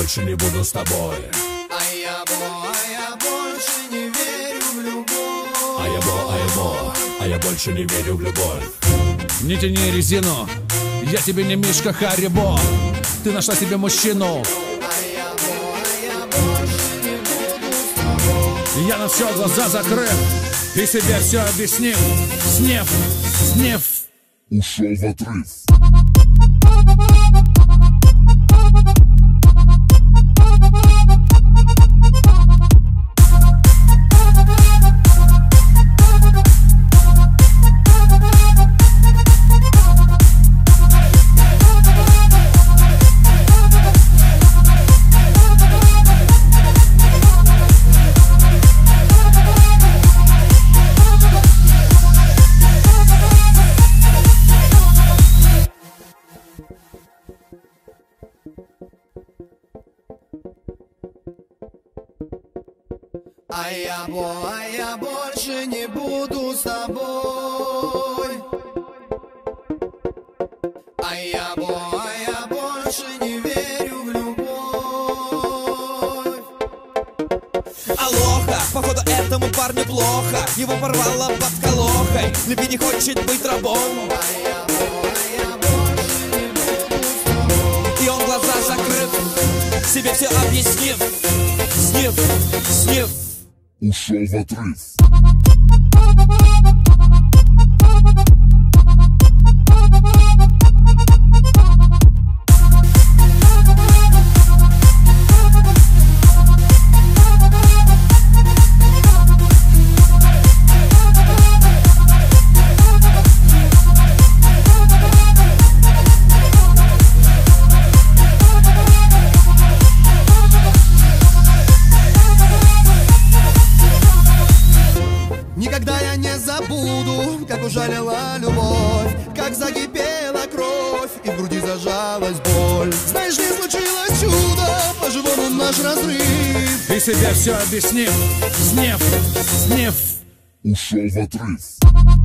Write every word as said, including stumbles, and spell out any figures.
больше не буду с тобой. А я бо, а я больше не верю в любовь. А я бо, а я бо, а я больше не верю в любовь. Не тяни резину, я тебе не Мишка Харибо. Ты нашла себе мужчину. Я на все глаза закрыл и себе все объяснил. Снев, снев ушел в отрыв. А я бо, а я больше не буду с тобой. А я бо, а я больше не верю в любовь. Алоха, походу этому парню плохо. Его порвало под колохой. Любви не хочет быть рабом. А я бо, а я больше не буду с тобой. И он глаза закрыв, себе все объяснив. Снив, снив ушел в отрыв. Никогда я не забуду, как ужалила любовь, как закипела кровь и в груди зажалась боль. Знаешь, не случилось чудо, по-живому наш разрыв. и себе все объяснил. Снев, снев Ушел в отрыв.